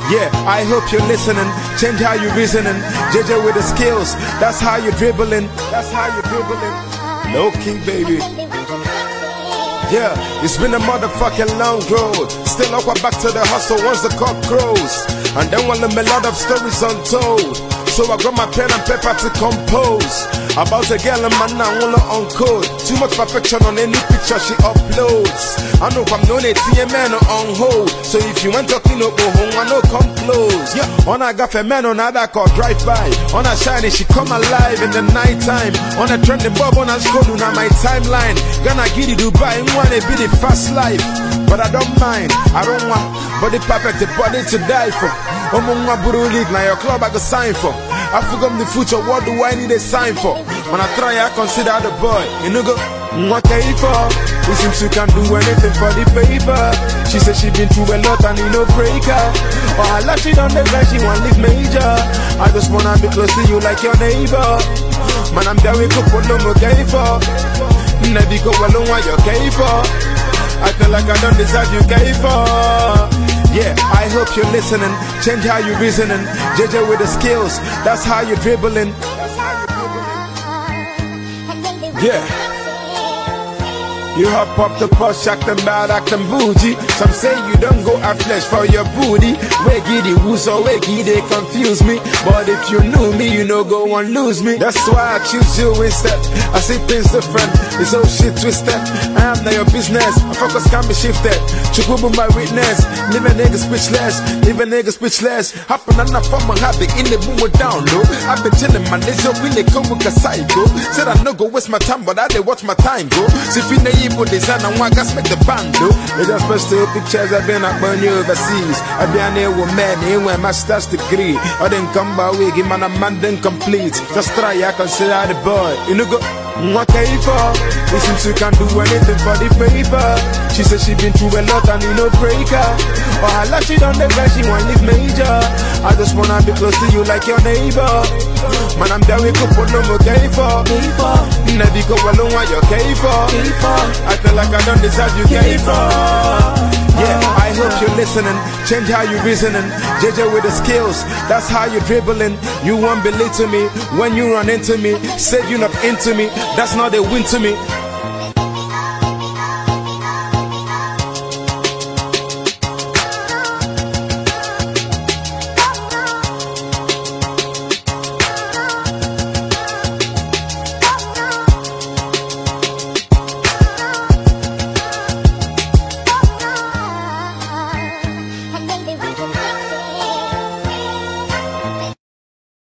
Yeah, I hope you're listening. Change how you reasoning. JJ with the skills. That's how you're dribbling. That's how you're dribbling. Low key, baby. Yeah, it's been a motherfucking long road. Still up back to the hustle once the cock crows. And then one of a lot of stories untold. So I got my pen and paper to compose about a girl and man I wanna uncode. Too much perfection on any picture she uploads. I know I'm known a man on hold. So if you want talking up, go home, I know come close. Yeah, on I got a man on that call drive by. On a shiny, she come alive in the night time. On a trending bob on a scroll on my timeline. Gonna get it Dubai and wanna be the fast life. But I don't mind, I don't want body perfect, a body to die for. I'm on my Buru League, now your club I can sign for. I forgot the future, what do I need a sign for? When I try, I consider the boy. You know, go, what can you for? It seems you can do anything for the paper. She said she been through a lot and you know break her. Or I like she on the bed, she want live major. I just wanna be close to you like your neighbor. Man, I'm there with couple no more gay for. Never go alone what you're gay for. I feel like I don't deserve you gay for. Yeah, I hope you're listening. Change how you reasoning. JJ with the skills. That's how you're dribbling. Yeah. You hop up the posh, acting bad, acting bougie. Some say you don't go at flesh for your booty. Where giddy woos or where they confuse me. But if you knew me, you know go and lose me. That's why I choose you instead. I see things different, it's all shit twisted. I am not your business, my focus can be shifted. Chukubu my witness, leave a nigga speechless. Leave a nigga speechless. Happen and I found my habit in the boom down low. I've been chilling my days up in the come with a psycho. Said I no go waste my time, but I did watch my time go. See if you design and one gas make the band do. They just post two pictures I've been up on you overseas. I've been here with men, here with master's degree. I didn't come by way, give man a man didn't complete. Just try, I consider the boy. You know go, what can you for? It seems you can do anything for the paper. She said she been through a lot and you know break her. Or I like she on the bed, she want live major. I just wanna be close to you like your neighbor. Man, I'm there with couple no more gay for. Never go alone what you're gay for. I feel like I don't deserve you gay for. Yeah, I hope you're listening. Change how you reasoning. JJ with the skills. That's how you're dribbling. You won't believe to me when you run into me. Say you're not into me. That's not a win to me.